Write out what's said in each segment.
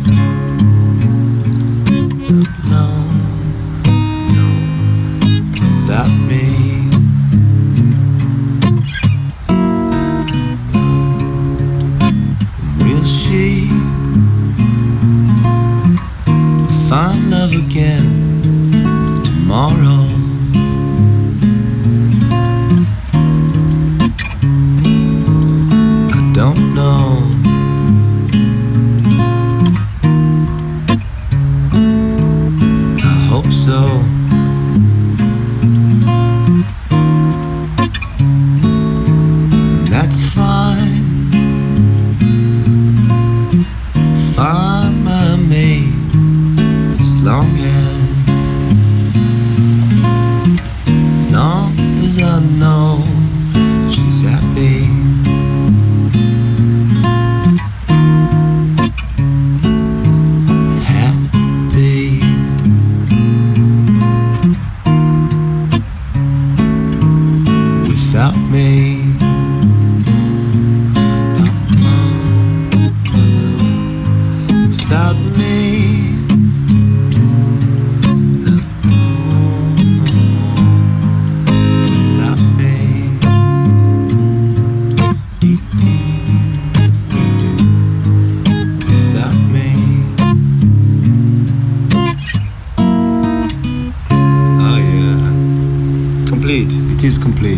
No, no, without me. Will she find love again tomorrow? I don't know. I hope so. And that's fine. Fine by me, as long as I know she's happy. Happy. Without me. Without me. Without me. Without me. Oh yeah. Complete. It is complete.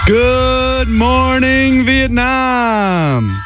Good morning, Vietnam!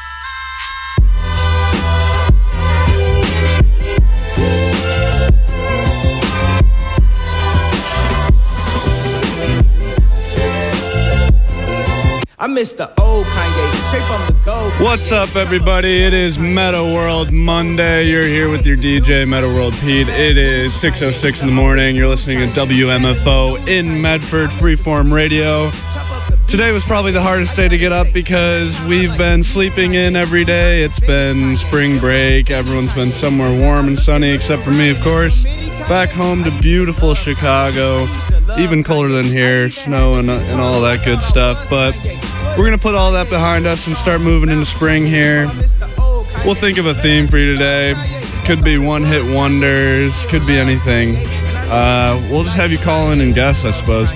I miss the old Kanye, straight from the gold. What's up, everybody? It is Meta World Monday. You're here with your DJ, Meta World Pete. It is 6:06 in the morning. You're listening to WMFO in Medford, Freeform Radio. Today was probably the hardest day to get up because we've been sleeping in every day. It's been spring break. Everyone's been somewhere warm and sunny, except for me, of course. Back home to beautiful Chicago. Even colder than here, snow and all that good stuff. But we're going to put all that behind us and start moving into spring here. We'll think of a theme for you today. Could be one-hit wonders. Could be anything. We'll just have you call in and guess, I suppose.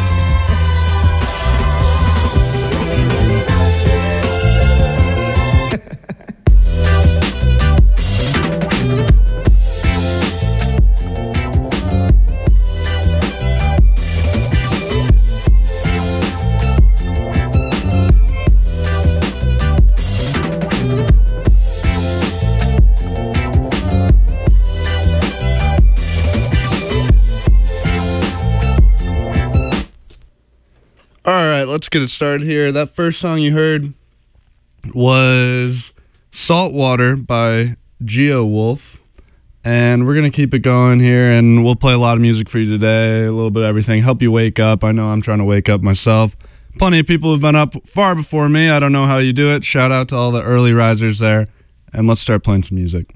All right, let's get it started here. That first song you heard was Saltwater by Geowolf. And we're going to keep it going here, and we'll play a lot of music for you today, a little bit of everything. Help you wake up. I know I'm trying to wake up myself. Plenty of people have been up far before me. I don't know how you do it. Shout out to all the early risers there. And let's start playing some music.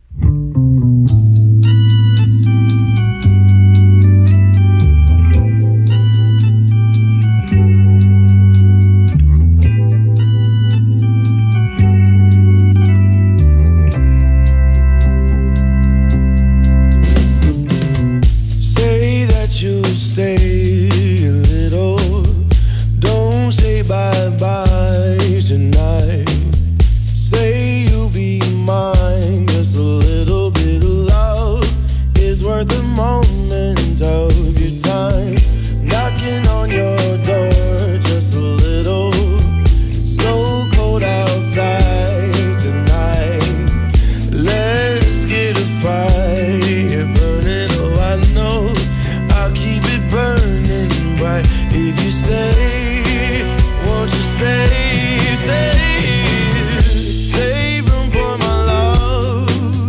Stay a little, don't say bye-bye tonight. Say you'll be mine, just a little bit of love is worth a moment of your time. Knocking on your door, just a little, it's so cold outside tonight. Let's get a fire burning, oh I know I'll keep it burning bright if you stay. Won't you stay, stay? Save room for my love.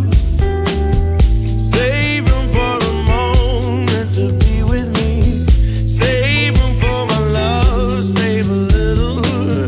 Save room for a moment to be with me. Save room for my love. Save a little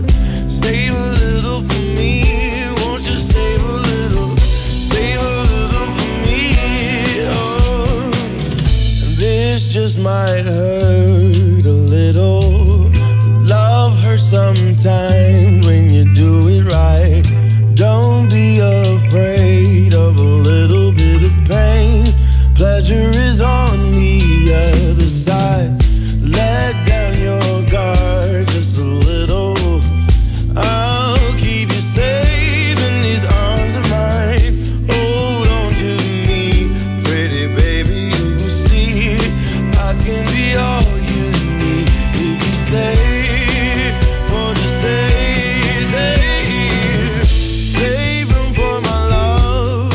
for me. Won't you save a little for me? Oh, this just might hurt a little. Love hurts sometimes when you do it right. Don't be afraid of a little bit of pain. Pleasure is on the other side. Let down your guard just a little. I'll keep you safe in these arms of mine. Hold on to me, pretty baby, you will see I can be all you need if you stay. Won't you stay, stay? Save room for my love.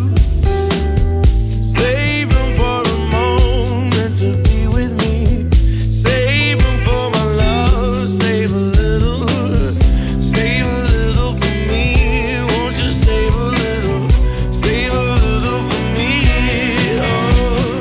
Save room for a moment to be with me. Save room for my love. Save a little for me. Won't you save a little for me? Oh.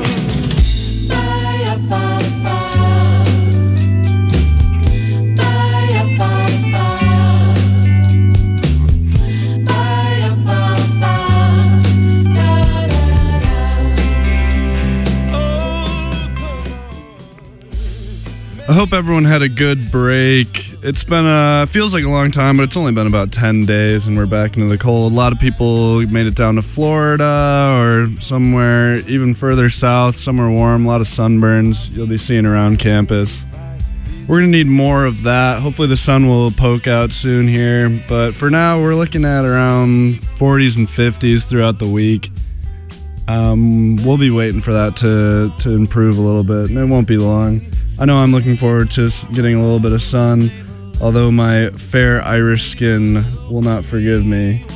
I hope everyone had a good break. It's been, feels like a long time, but it's only been about 10 days and we're back into the cold. A lot of people made it down to Florida or somewhere even further south, somewhere warm, a lot of sunburns you'll be seeing around campus. We're going to need more of that. Hopefully the sun will poke out soon here, but for now we're looking at around 40s and 50s throughout the week. We'll be waiting for that to improve a little bit, and it won't be long. I know I'm looking forward to getting a little bit of sun, although my fair Irish skin will not forgive me.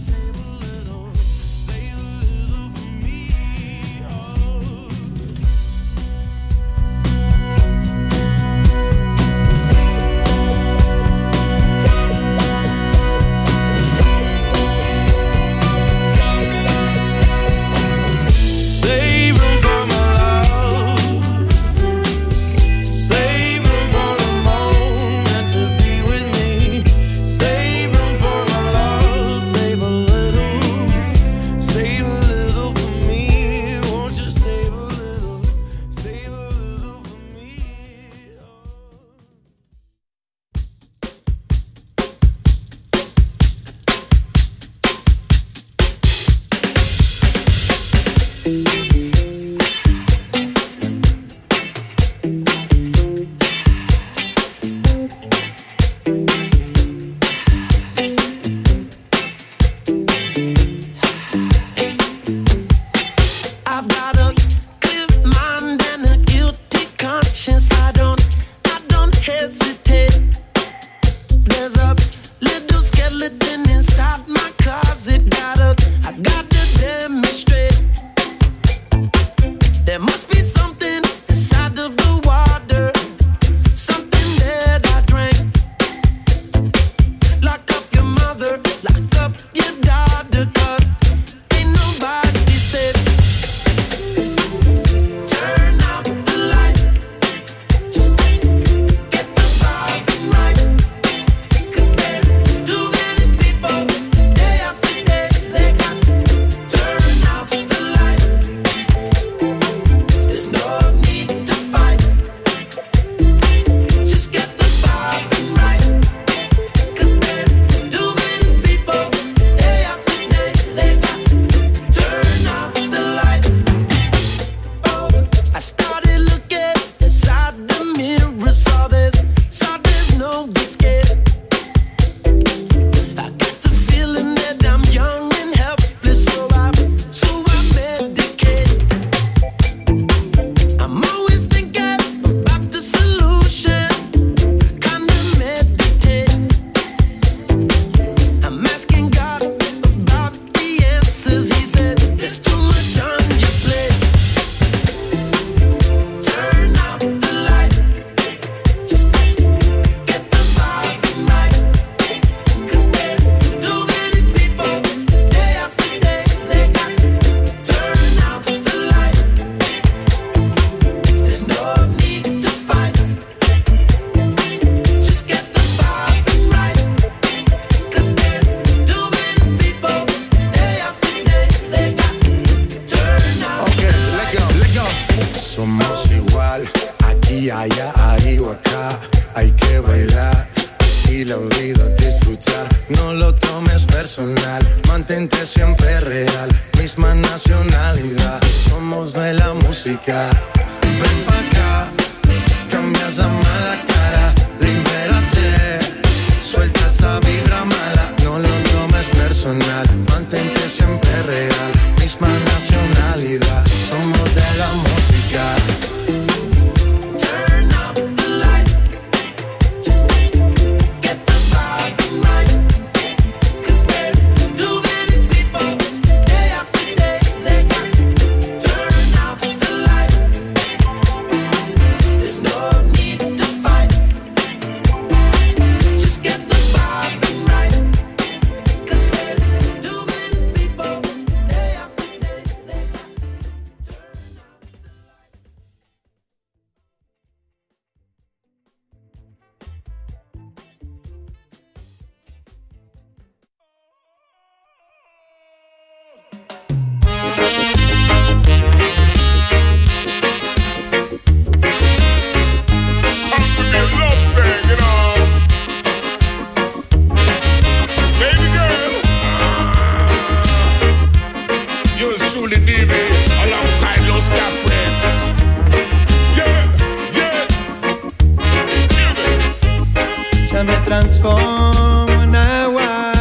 transformo en agua,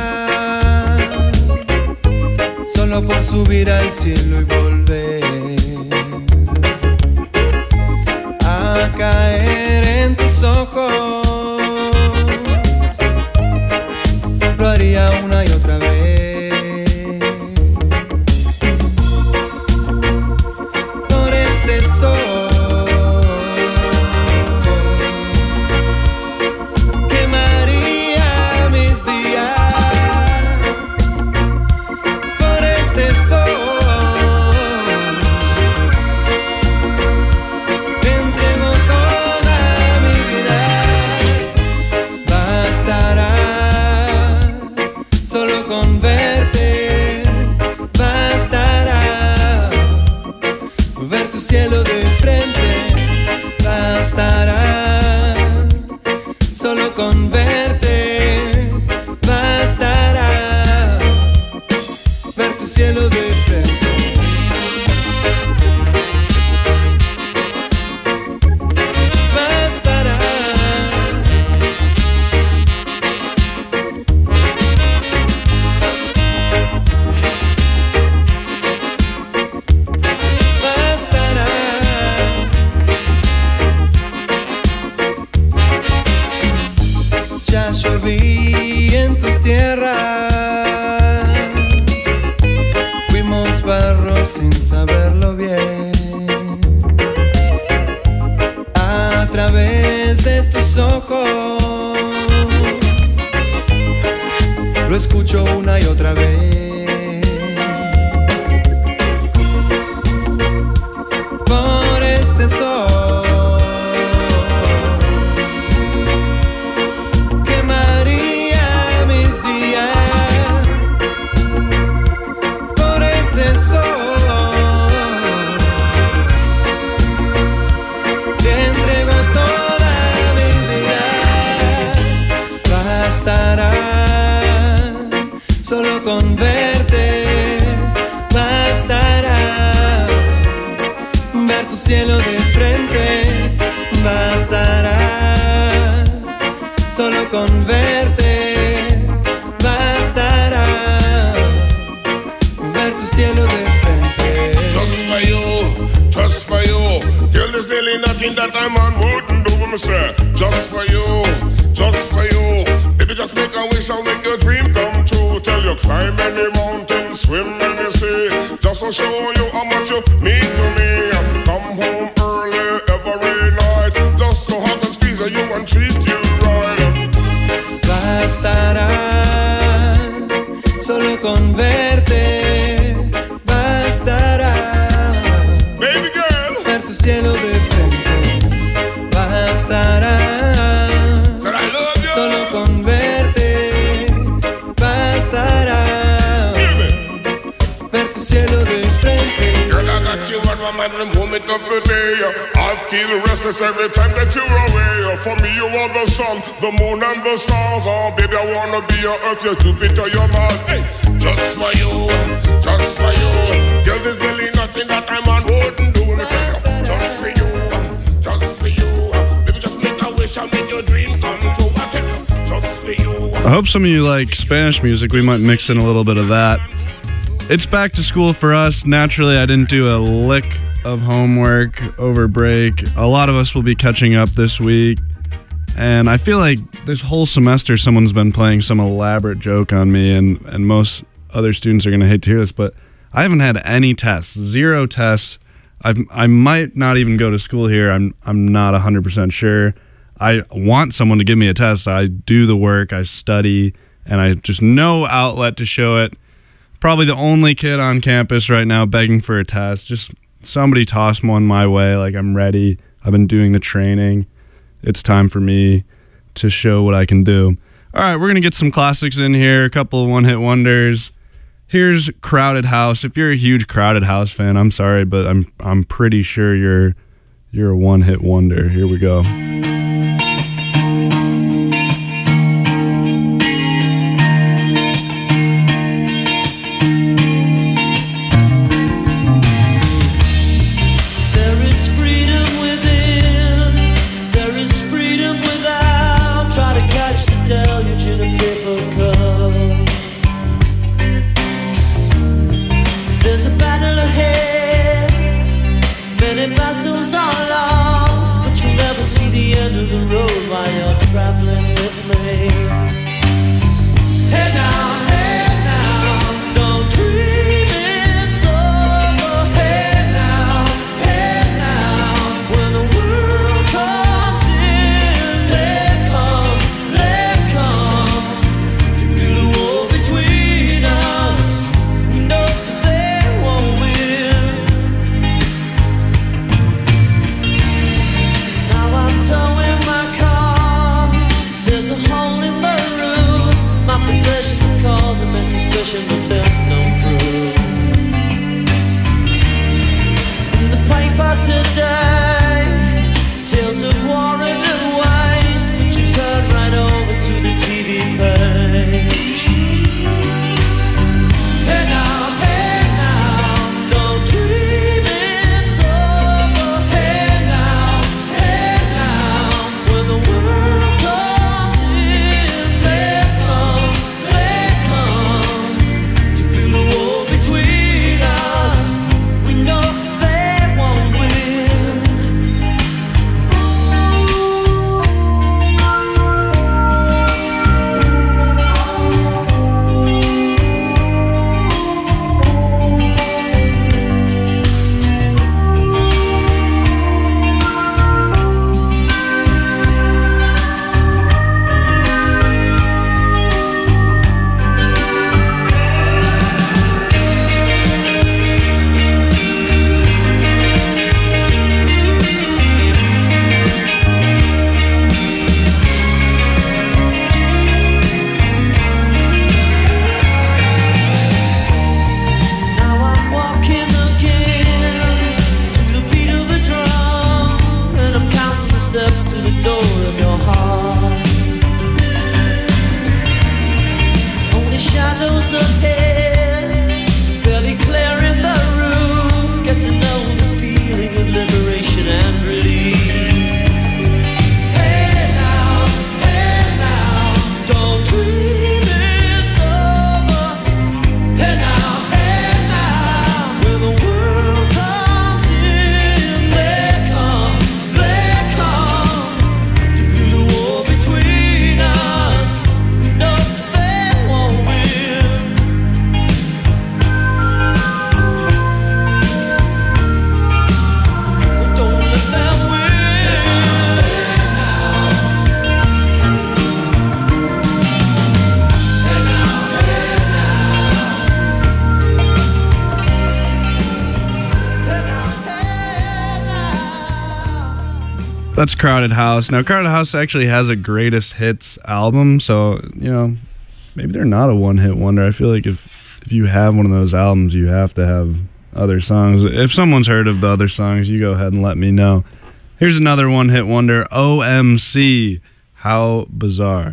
solo por subir al cielo y volver a caer. en tus tierras. Fuimos barro sin saberlo bien. A través de tus ojos lo escucho una y otra vez. Por este sol quemaría mis días. Por este sol te entrego toda mi vida. Bastará solo con verte, bastará ver tu cielo de frente, bastará solo con verte, bastará ver tu cielo de frente. Just for you, girl, there's nearly nothing that a man wouldn't do, me say. Just for you, baby, just make a wish, I'll make your dream come true. Tell you climb any mountain, swim any sea, just to show you how much you mean to me. Come home early every night, just to hug and squeeze you and treat you right. Bastará solo con verte, bastará Baby girl, ver tu cielo de frente, bastará said I love you. solo con verte, bastará ver tu cielo de frente. Girl, I got you on my mind from moment of the day. I feel restless every time that you're away. For me, you are the sun, the moon, and the stars. Oh, baby, I wanna be your earth, your Jupiter, your Mars. Hey, just for you, girl, there's really nothing that a man wouldn't do. Just for you, baby, just make a wish, I'll make your dream come true. I tell you, just for you. I hope some of you like Spanish music. We might mix in a little bit of that. It's back to school for us. Naturally, I didn't do a lick of homework over break. A lot of us will be catching up this week. And I feel like this whole semester someone's been playing some elaborate joke on me, and most other students are going to hate to hear this, but I haven't had any tests, 0 tests. I might not even go to school here. I'm not 100% sure. I want someone to give me a test. I do the work, I study, and I just no outlet to show it. Probably the only kid on campus right now begging for a test. Just somebody toss one my way, like I'm ready. I've been doing the training. It's time for me to show what I can do. All right, we're going to get some classics in here, a couple of one-hit wonders. Here's Crowded House. If you're a huge Crowded House fan, I'm sorry, but I'm pretty sure you're a one-hit wonder. Here we go. Battles are lost, but you never see the end. miles ahead, barely clearing the roof. Get to know the feeling of liberation and release. Hey now, don't dream it's over. Hey now, when the world comes in, they come to build a wall between us. No, they won't win. Don't let them win. That's Crowded House. Now, Crowded House actually has a greatest hits album, so, you know, maybe they're not a one-hit wonder. I feel like if you have one of those albums, you have to have other songs. If someone's heard of the other songs, you go ahead and let me know. Here's another one-hit wonder, OMC, How Bizarre.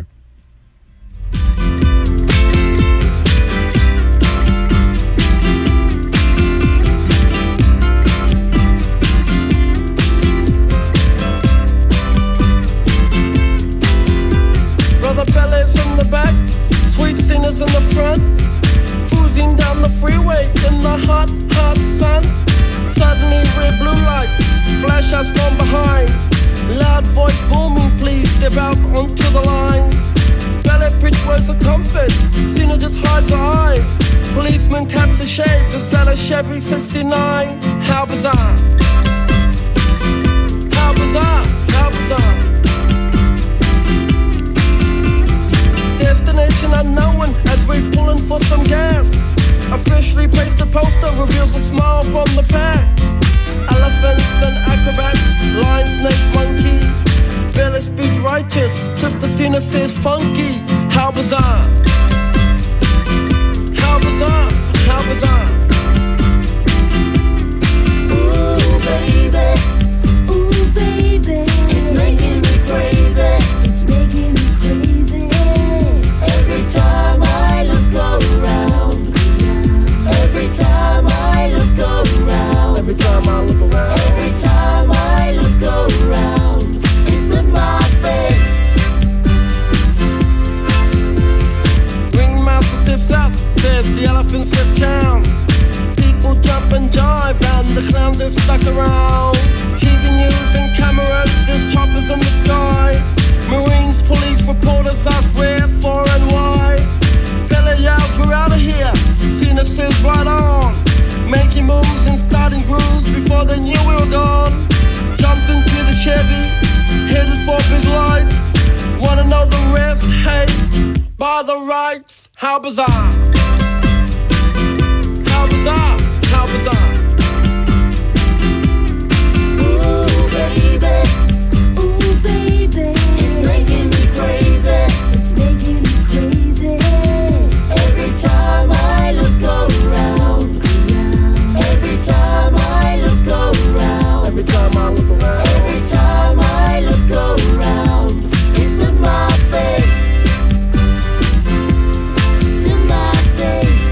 Brother Bellas in the back, sweet singers in the front, cruising down the freeway in the hot, hot sun. Suddenly red blue lights flash us from behind. Loud voice booming, please step out onto the line. Ballet bridge words of comfort, Cena just hides her eyes. Policeman taps the shades inside a Chevy 69. How bizarre. How bizarre, how bizarre. Destination unknown as we're pulling for some gas. Officially placed a poster, reveals a smile from the pack. Elephants and acrobats, lion, snakes, monkey. Billy speaks righteous, Sister Cena says funky. How bizarre. How bizarre, how bizarre. Ooh baby, it's making me crazy. It's making me crazy. Every time I look around, every time I look around, Every time I look around, every time I look around, it's in my face. Ringmaster stiffs up, says the elephants have count. People jump and jive and the clowns are stuck around. TV news and cameras, there's choppers in the sky. Marines, police, reporters ask where, for and why. Billy yells, we're out of here. Cena says right on. Making moves and starting grooves before they knew we were gone. Jumped into the Chevy, headed for big lights. Wanna know the rest? Hey, by the rights. How bizarre. How bizarre, how bizarre. Ooh baby, it's making me crazy. It's making me crazy. Every time I look around, every time I look around, Every time I look around, every time I look around, it's in my face. It's in my face.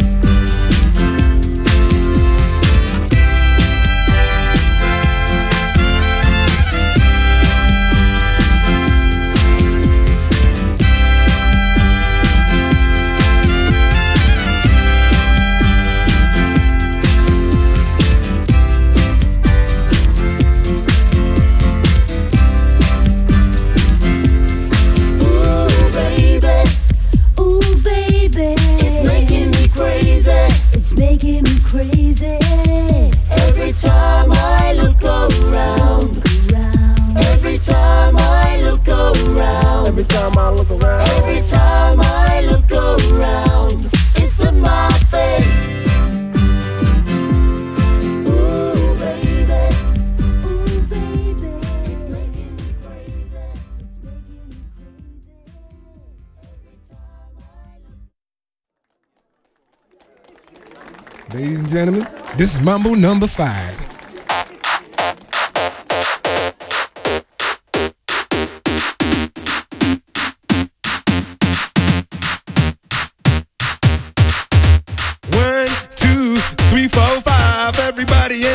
Ooh baby, it's making me crazy. It's making me crazy. Every time I look around, every time I look around, every time I look around. every time I look around, it's in my face. Ooh baby, it's making me crazy. It's making me crazy. Every time I look. Ladies and gentlemen, this is Mambo number 5.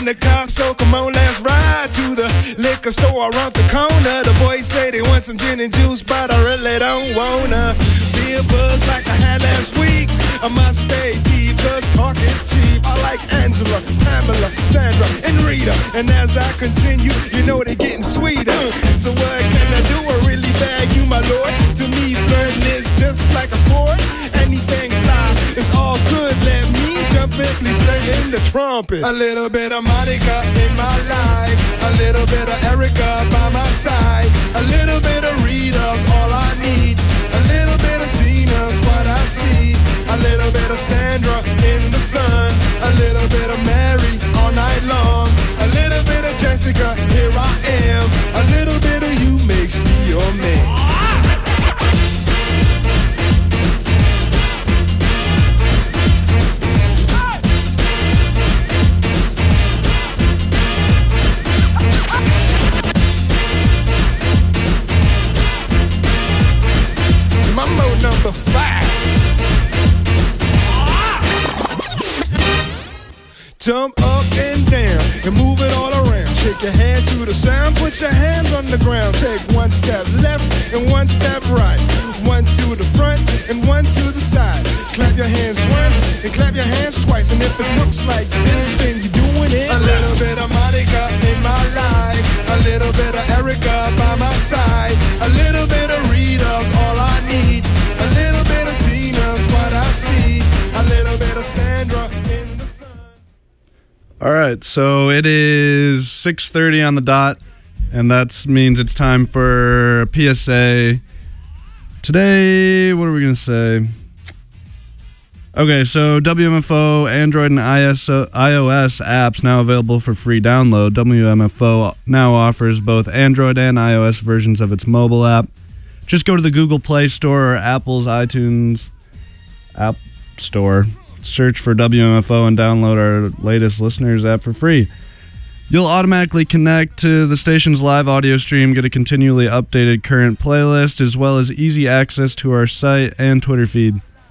the car, so come on, let's ride to the liquor store around the corner. The boys say they want some gin and juice, but I really don't wanna be a buzz like I had last week. I must stay deep, cause talk is cheap. I like Angela, Pamela, Sandra, and Rita. And as I continue, you know they're getting sweeter. So what can I do? I really bag you, my lord. To me, flirting is just like a sport. Anything fly, it's all good. Let me jump in, please sing the trumpet. A little bit of Monica in my life, a little bit of Erica by my side, a little bit of Rita's all I need, a little bit of Tina's what I see, a little bit of Sandra in the sun, a little bit of Mary all night long, a little bit of Jessica, here I am, a little bit of you makes me your man. Mambo number 5. Jump up and down and move it all around. Shake your hand to the sound, put your hands on the ground. Take one step left and one step right. One to the front and one to the side. Clap your hands once and clap your hands twice. And if it looks like this, then you're doing it. A little bit of Monica in my life, a little bit of Erica by my side, a little bit of Rita's all I need, a little bit of Tina's what I see, a little bit of Sandra in the sun. All right, so it is 6:30 on the dot, and that means it's time for a PSA. Today, what are we going to say? Okay, so WMFO Android and iOS apps now available for free download. WMFO now offers both Android and iOS versions of its mobile app. Just go to the Google Play Store or Apple's iTunes App Store. Search for WMFO and download our latest listeners app for free. You'll automatically connect to the station's live audio stream, get a continually updated current playlist, as well as easy access to our site and Twitter feed.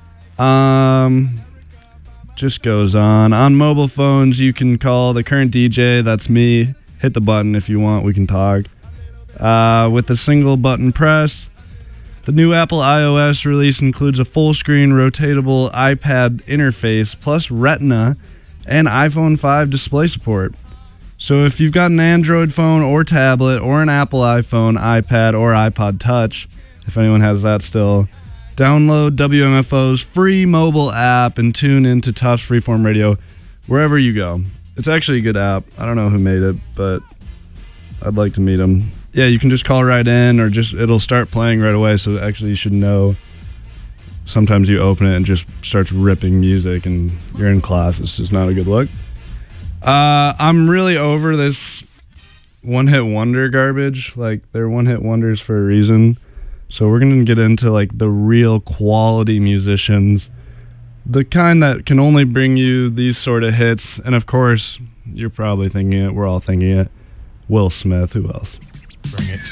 Just goes on. On mobile phones, you can call the current DJ, that's me. Hit the button if you want, we can talk. With a single button press. The new Apple iOS release includes a full-screen rotatable iPad interface, plus Retina and iPhone 5 display support. So if you've got an Android phone or tablet or an Apple iPhone, iPad, or iPod Touch, if anyone has that still, download WMFO's free mobile app and tune into Tufts Freeform Radio wherever you go. It's actually a good app. I don't know who made it, but I'd like to meet him. Yeah, you can just call right in, or just it'll start playing right away, so actually you should know. Sometimes you open it and just starts ripping music and you're in class. It's just not a good look. I'm really over this one-hit wonder garbage. Like, they're one-hit wonders for a reason. So we're going to get into, like, the real quality musicians. The kind that can only bring you these sort of hits. And, of course, you're probably thinking it. We're all thinking it. Will Smith. Who else? Bring it.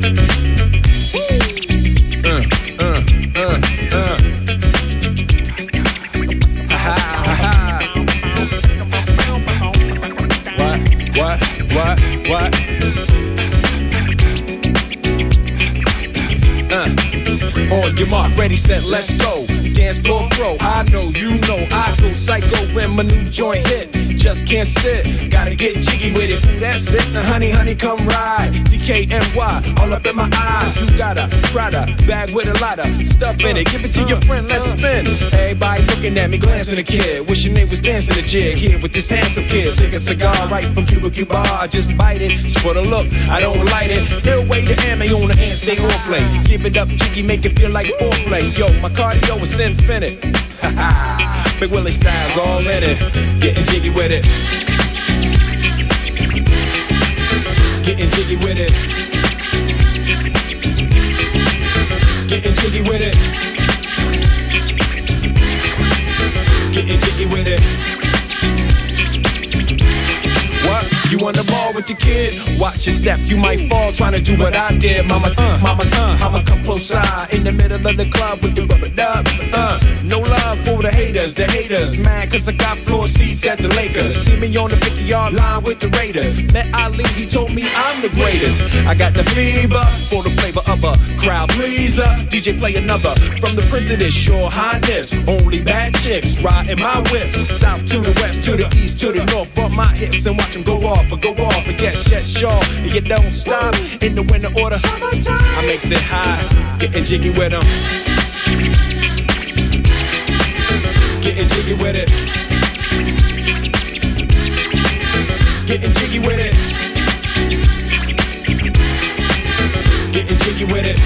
What? On your mark, ready, set, let's go. Dance floor pro, I know, you know, I go psycho when my new joint hit. Just can't sit, gotta get jiggy with it. That's it, now honey, come ride. DKNY, all up in my eyes. You got a Prada bag with a lot of stuff in it. Give it to your friend, let's spin. Everybody looking at me, glancing a kid. Wishing they was dancing a jig here with this handsome kid. Sick a cigar right from Cuba Cuba. I just bite it, it's for the look, I don't light it. Ill way to ammo on the hand, stay on play. Give it up, jiggy, make it feel like foreplay. Yo, my cardio is infinite. Big Willie style's all in it. Getting jiggy with it. Getting jiggy with it. Getting jiggy with it. Getting jiggy with it. What? You on the ball with your kid? Watch your step, you might fall trying to do what I did. Mama's I'ma come close side in the middle of the club with the rubber dub. No love for the haters, mad cause I got floor seats at the Lakers. See me on the 50-yard line with the Raiders. Met Ali, he told me I'm the greatest. I got the fever for the flavor of a crowd pleaser. DJ play another from the Prince of this Shore Highness. Only bad chicks riding my whip. South to the west, to the east, to the north. Bump my hips and watch them go off. And get sure. And you don't stop in the winter order. I makes it high, getting jiggy with them. Getting jiggy with it. Getting jiggy with it. Getting jiggy with it.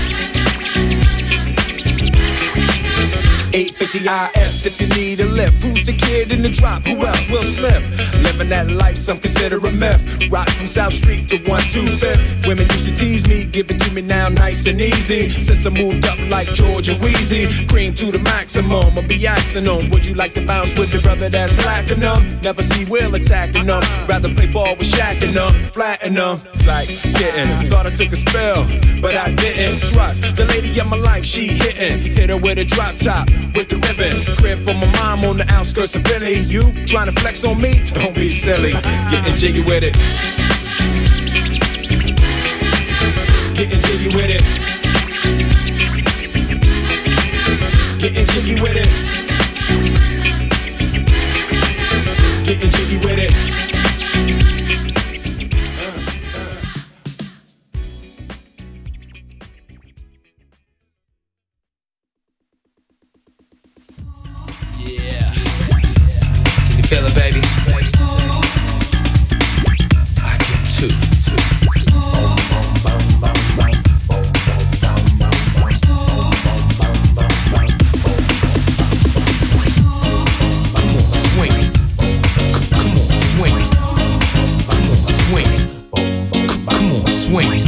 850 IS if you need a lift. Who's the kid in the drop? Who else? Will Smith. Living that life, some consider a myth. Rock from South Street to 125th. Women used to tease me, give it to me now nice and easy. Since I moved up like George and Wheezy, cream to the maximum, I'll be axing them. Would you like to bounce with your brother that's platinum? Never see Will attacking them. Rather play ball with Shaq and them, flatten them. Like getting, thought I took a spell, but I didn't. Trust the lady of my life, she hitting. Hit her with a drop top, with the ribbon. Crib for my mom on the outskirts of Philly. You trying to flex on me? Don't be silly. Getting jiggy with it. Getting jiggy with it. Getting jiggy with it. Getting jiggy with it. Feel it, baby. I can too. Come on, swing.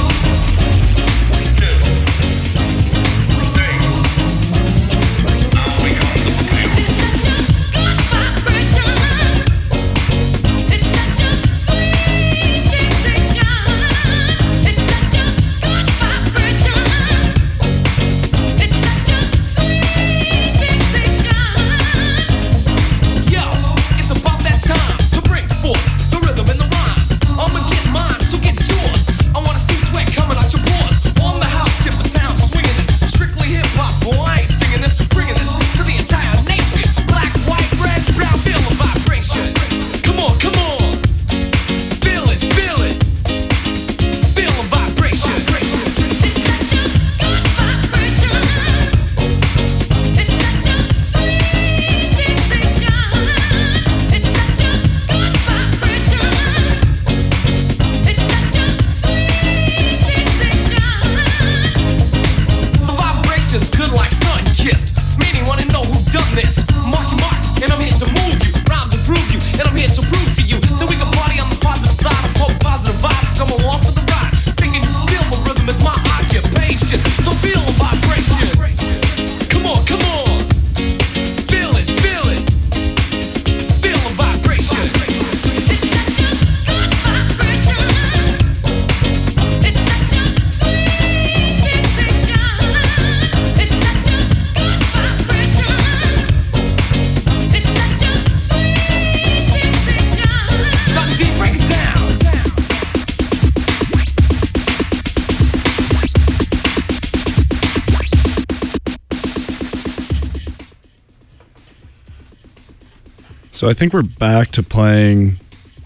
So I think we're back to playing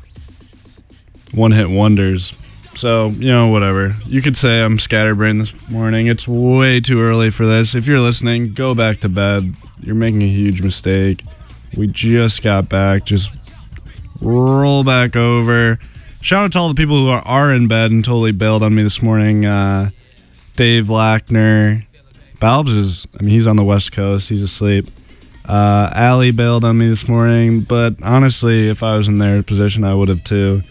one-hit wonders. So, you know, whatever. You could say I'm scatterbrained this morning. It's way too early for this. If you're listening, go back to bed. You're making a huge mistake. We just got back. Just roll back over. Shout out to all the people who are in bed and totally bailed on me this morning. Dave Lackner. Balbs is, he's on the West Coast. He's asleep. Allie bailed on me this morning, but honestly, if I was in their position, I would have too.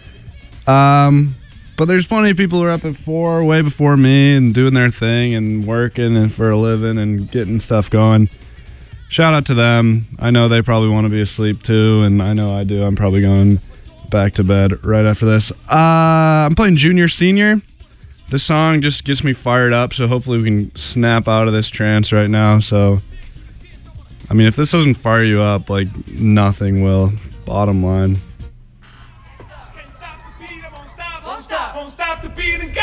But there's plenty of people who are up at 4, way before me, and doing their thing and working and for a living and getting stuff going. Shout out to them. I know they probably want to be asleep too, and I know I do. I'm probably going back to bed right after this. I'm playing Junior Senior. This song just gets me fired up, so hopefully we can snap out of this trance right now. So I mean, if this doesn't fire you up, like, nothing will. Bottom line. Can't stop the beat, I won't stop, won't stop, won't stop the beat and go.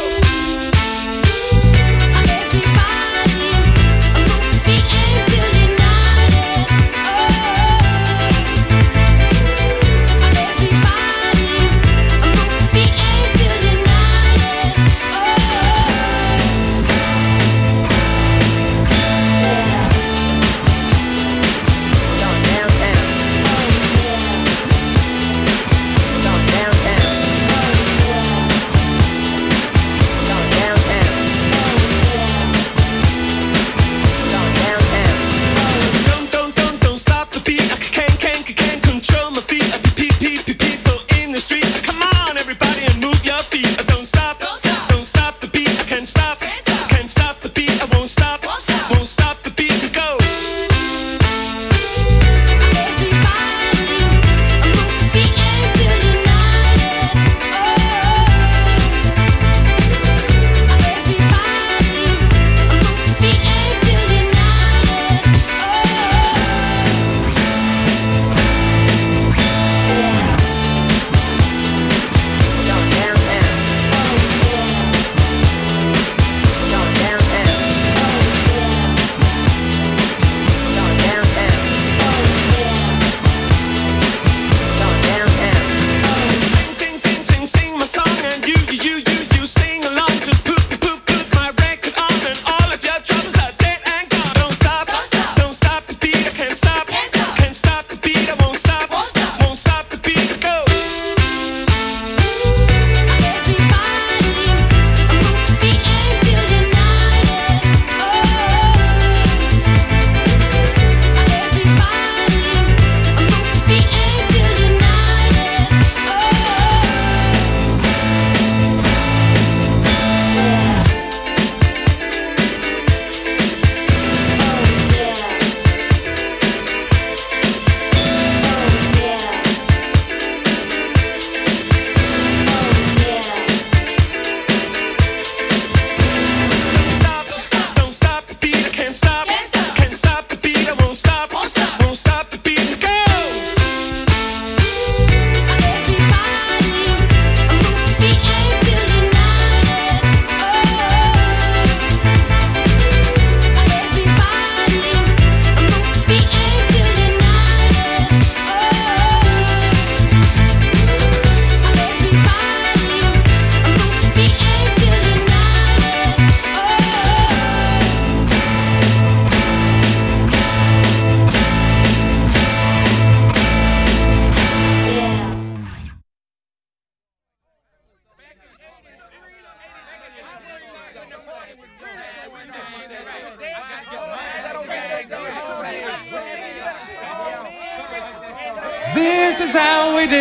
This is how we do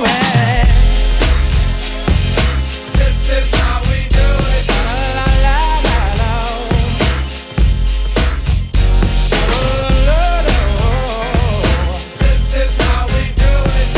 it. This is how we do it. La la la la la. This is how we do it.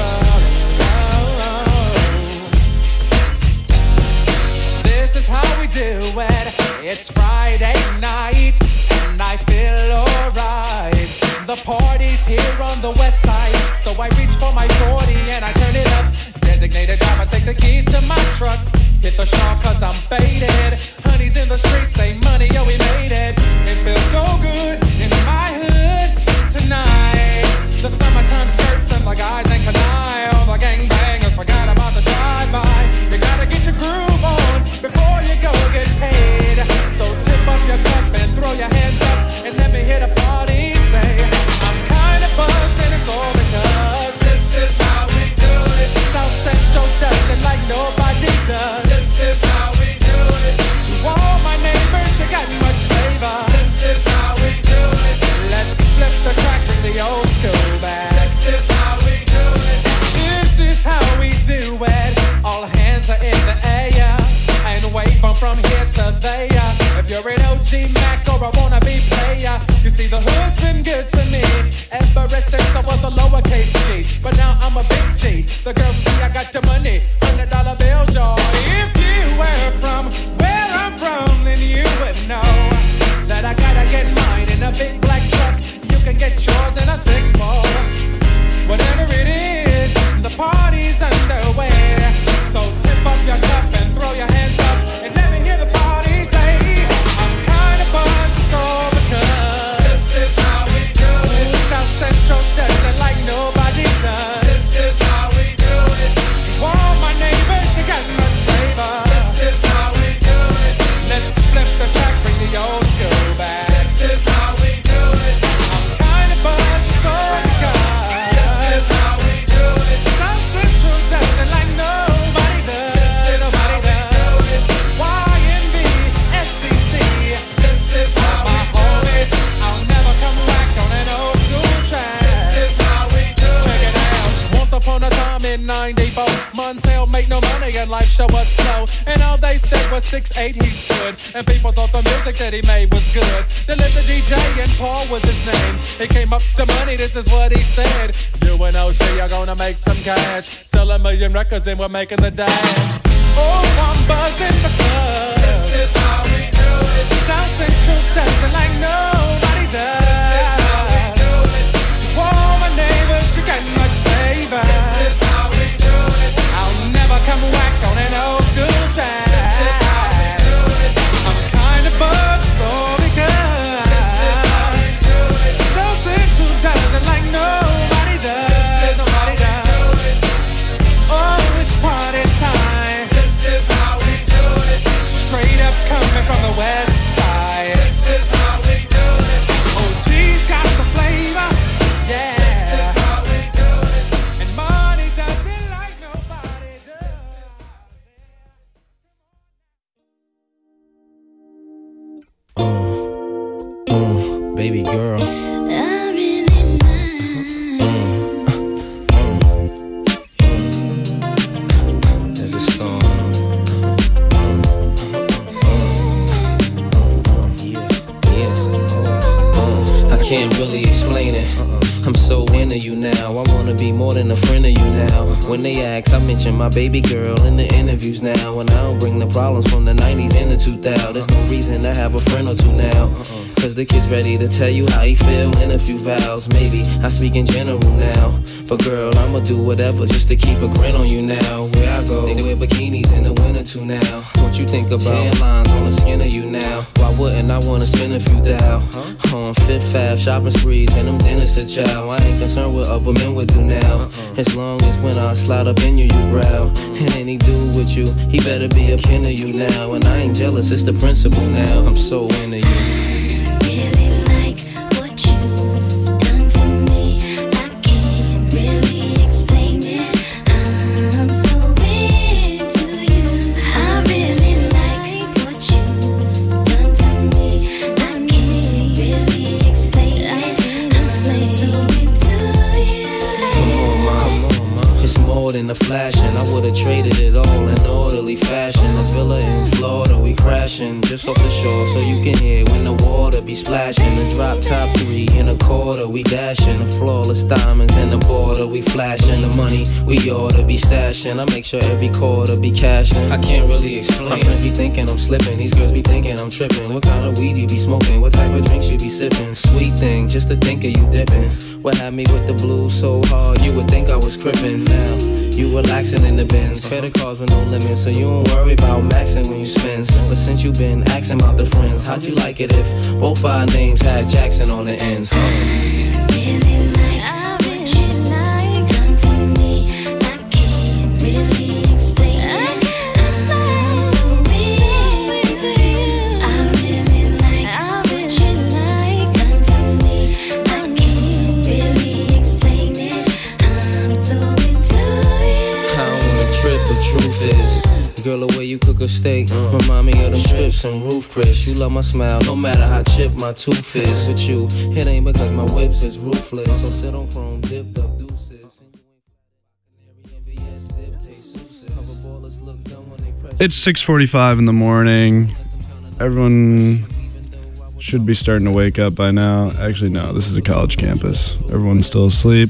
This is how we do it. It's Friday night and I feel alright. The party's here on the west side, so I reach for my 40 and I turn it up. Designated driver, take the keys to my truck. Hit the shop cause I'm faded. Honey's in the streets, say money, yo, we made it. It feels so good in my hood tonight. The summertime skirts and the guys ain't canine. All the gangbangers forgot about the drive-by. You gotta get your groove on before you go get paid. So tip up your cup and throw your hands up and let me hear the party say, I'm kinda buzzed and it's all because this is how we do it. South Central does it like nobody does. This is how we do it. To all my neighbors, you got much flavor. This is how we do it. Let's flip the track, bring the old school back. This is how we do it. This is how we do it. All hands are in the air and wave from here to there. If you're an OG Mac or a wannabe player, you see the hood's been good to me ever since I was a lowercase G. But now I'm a big G. The girls see I got the money, $100 bills, y'all. If you were from where I'm from, then you would know that I gotta get mine in a big black truck. You a 6-4. Whatever it is, the party's underway. So tip up your cup and throw your hands up and let me hear the party say, I'm kind of buzzed, so because this is how we do it. South Central does it like nobody does. This is how we do it. To all my neighbors, you got much flavor. This is how we do it. Let's flip the track, bring the old school back. This is how we do it. I'm kind of buzzed, so because this is how we do it. South Central does it like nobody does. Nobody does. YNB, SCC. This is how my homies. I'll never come back on an old school track. This is how we do it. Check it out. Once upon a time in 94, Montel made no money and life show was slow. And all they said was 6'8" he stood. And people thought the music that he made was good. They lived the DJ and Paul was his name. He came up to money, this is what he said. You and OG are gonna make some cash. Sell 1 million records and we're making the dash. Oh, I'm buzzing because this is how we do it. South Central does it like nobody does. To all my neighbors, you got much flavor. This is how we do it. I'll never come back on an old school track. This is how we do it. I'm kind of buzzed, so because South Central does it like nobody does. Nobody does. Oh, it's party time. This is how we do it. Straight up coming from the west side. This is how we do it. Oh, she's got the flavor. Yeah. This is how we do it. And money does it like nobody does. Baby girl. I really There's a song. I can't really explain it. I'm so into you now. I wanna be more than a friend of you now. When they ask, I mention my baby girl in the interviews now. And I don't bring the problems from the 90s and the 2000s. There's no reason to have a friend or two now. Cause the kid's ready to tell you how he feel in a few vows. Maybe I speak in general now. But girl, I'ma do whatever just to keep a grin on you now. Where I go, they wear bikinis in the winter too now. What you think about tan lines on the skin of you now? Why wouldn't I wanna spend a few thou on Fifth Ave shopping sprees and them dinners to chow? I ain't concerned what other men would do now. As long as when I slide up in you, you growl. And any dude with you, he better be a kin of you now. And I ain't jealous, it's the principle now. I'm so into you. really like what you've done to me. I can't really explain it. I'm so into you. I really like what you've done to me. I can't really explain it. I'm so into you. Come on, ma. It's more than a flashing. I would've traded it all in orderly fashion. A villa in Florida, we crashing just off the shore, so you can hear when the water be splashing. The drop top 3 in a quarter, we dashing. The flawless diamonds in the border, we flashing. The money we oughta be stashing. I make sure every quarter be cashing. I can't really explain. My friends be thinking I'm slipping. These girls be thinking I'm tripping. What kind of weed you be smoking? What type of drinks you be sipping? Sweet thing, just to think of you dipping. What had me with the blues so hard, you would think I was crippin'. Now you relaxing in the bins, credit cards with no limits, so you don't worry about maxing when you spend. But since you been asking about the friends, how'd you like it if both our names had Jackson on the ends? Really like what you like done to me. I can't really explain it. I'm so into you. I really like what you like done to me. I can't really explain it. I'm so into you. I don't wanna trip, but truth is, girl, the way you cook a steak remind me of them strips and Roof Chris. You love my smile, no matter how chipped my tooth is. With you, it ain't because my whips is ruthless. So sit on chrome, dipped up deuces. It's 6:45 in the morning. Everyone should be starting to wake up by now. Actually, no, this is a college campus. Everyone's still asleep.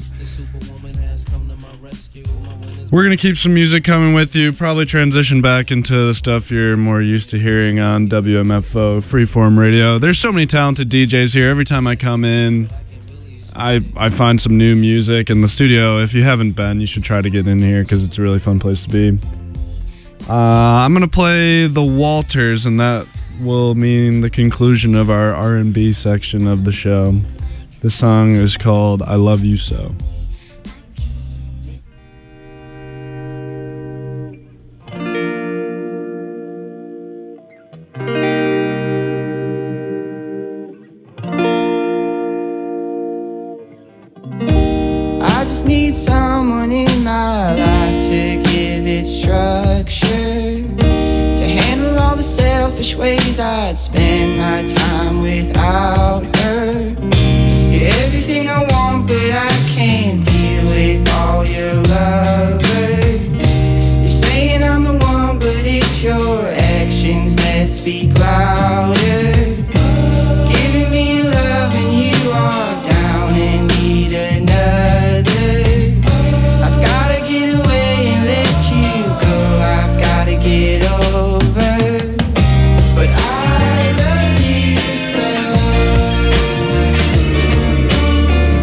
We're going to keep some music coming with you, probably transition back into the stuff you're more used to hearing on WMFO Freeform Radio. There's so many talented DJs here. Every time I come in, I find some new music in the studio. If you haven't been, you should try to get in here because it's a really fun place to be. I'm going to play the Walters, and that will mean the conclusion of our R&B section of the show. The song is called I Love You So. I just need someone in my life to give it structure, to handle all the selfish ways I'd spend my time without her. You're everything I want, but I can't deal with all your lovers. You're saying I'm the one, but it's your actions that speak louder. Giving me love and you are down and need another. I've gotta get away and let you go. I've gotta get over. But I love you so.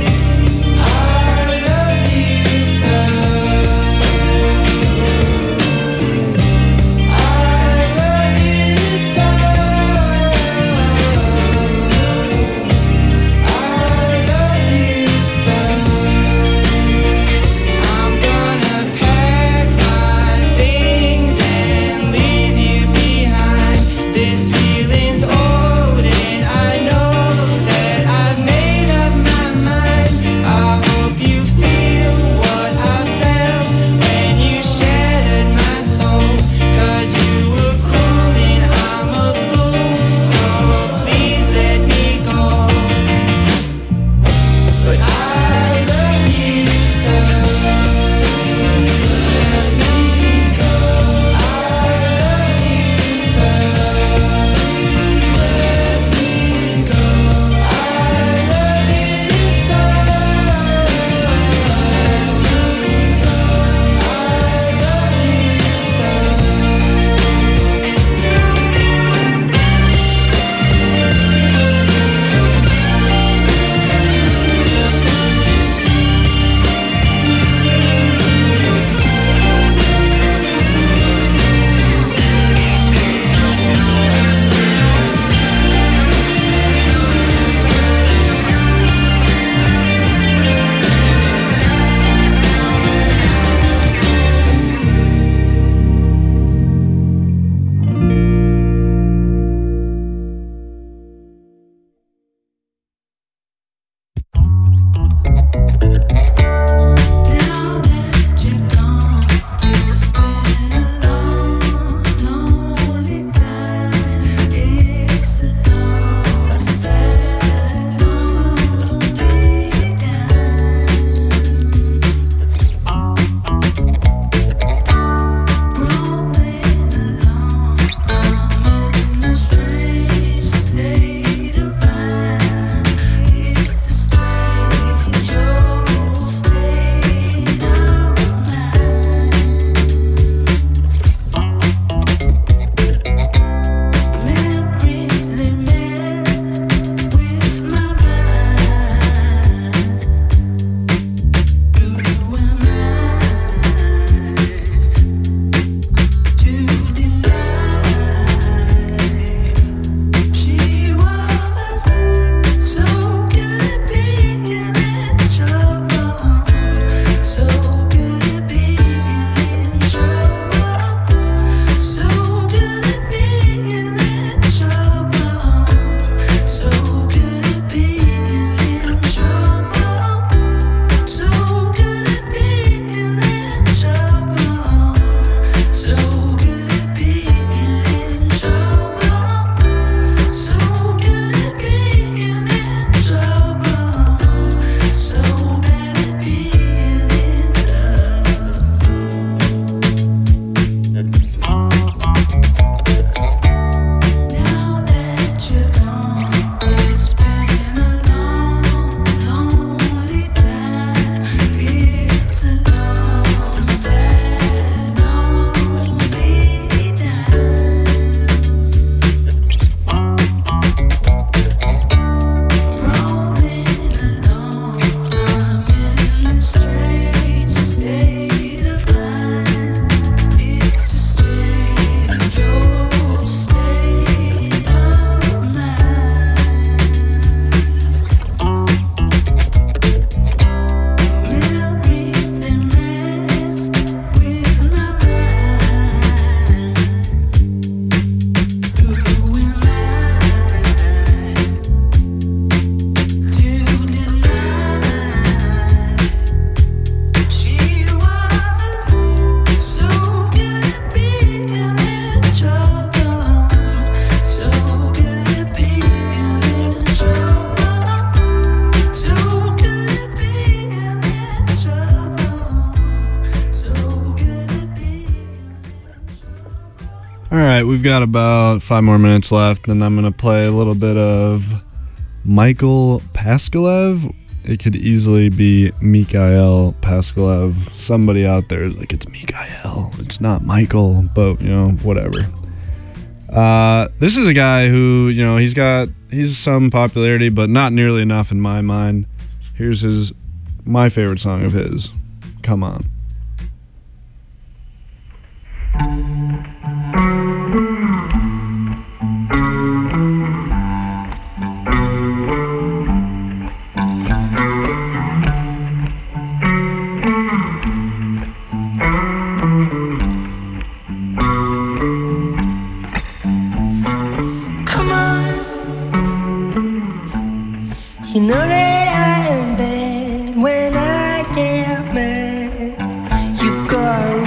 All right, we've got about 5 more minutes left, and I'm going to play a little bit of Michael Paskalev. It could easily be Mikhail Paskalev. Somebody out there is like, it's Mikhail. It's not Michael, but, you know, whatever. This is a guy who, you know, he's some popularity, but not nearly enough in my mind. Here's my favorite song of his, Come On. You know that I am bad when I get mad. You've got a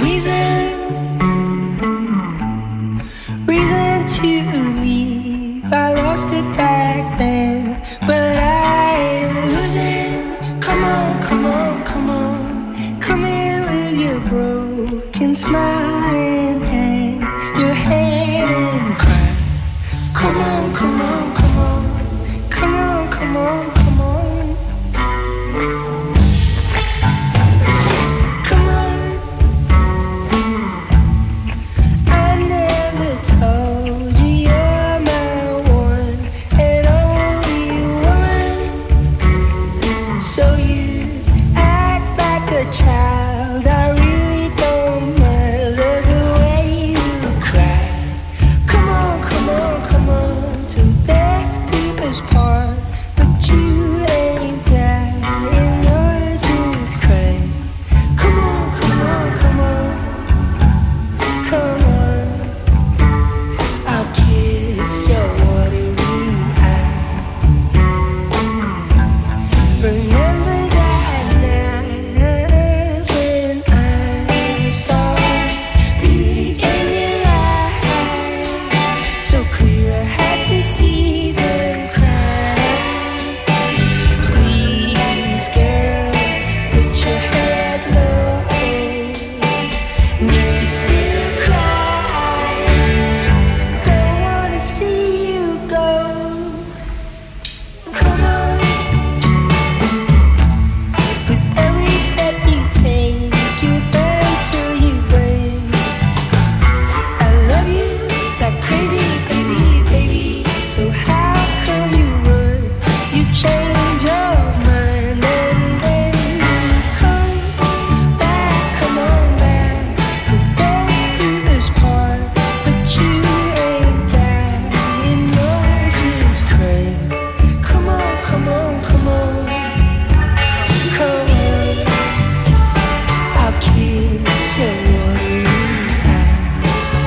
reason to leave. I lost it back then, but I ain't losing. Come on, come on, come on. Come here with your broken smile and hang your head and cry. Come on, come on, come on. Come on, come on. Child, I really don't mind. Love the way you cry. Come on, come on, come on. Till death do us part. But you ain't dying, you're just crying. Come on, come on, come on. Come on. I'll kiss your watery eyes. Remember that night when I saw beauty in your eyes, so clear I had to see them cry. Please, girl, put your head low. Need to see you cry. Don't wanna see you go. Come on. With every step you take, you burn till you break. I love you like crazy, baby, baby. So how come you run? You change your mind and then you come back. Come on back to death do us part. But you ain't dying, you're just crying. Come on, come on, come on. Come on, I'll kiss your watery eyes.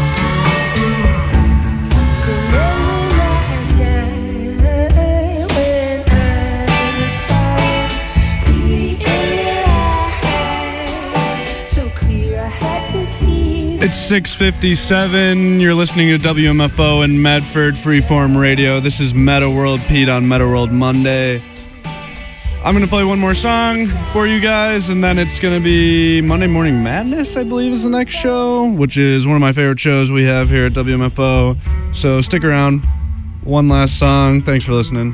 Remember that night when I saw beauty in your eyes, so clear I had to see. It's 6:57. You're listening to WMFO in Medford Freeform Radio. This is Meta World Pete on Meta World Monday. I'm going to play one more song for you guys, and then it's going to be Monday Morning Madness, I believe, is the next show, which is one of my favorite shows we have here at WMFO. So stick around. One last song. Thanks for listening.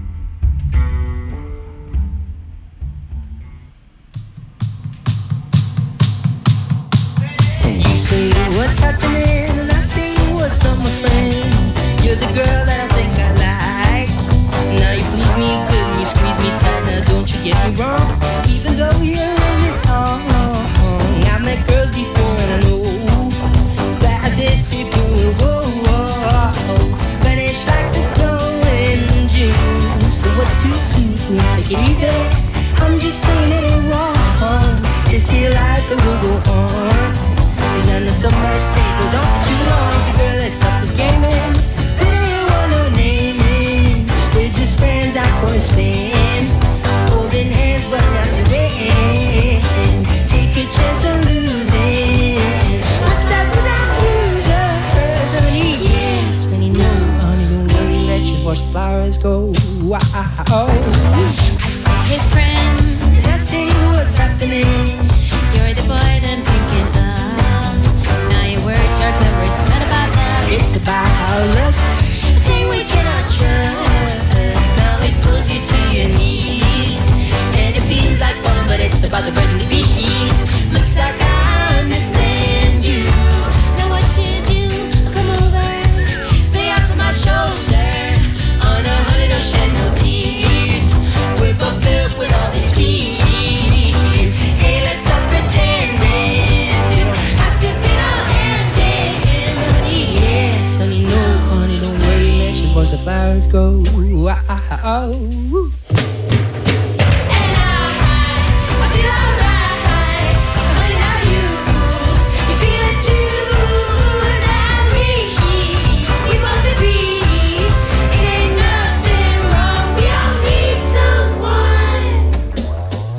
You say what's happening, and I say what's not, my friend. You're the girl that I think I like. Now you please me good and you squeeze me tight. Now don't you get me wrong, even though you're in this song. I met girls before and I know that this if you will go vanish like the snow in June. So what's too soon? Take it easy. I'm just saying it ain't wrong. This here life that will go on. And I know some might say it goes on for too long. So girl, let's stop this gaming.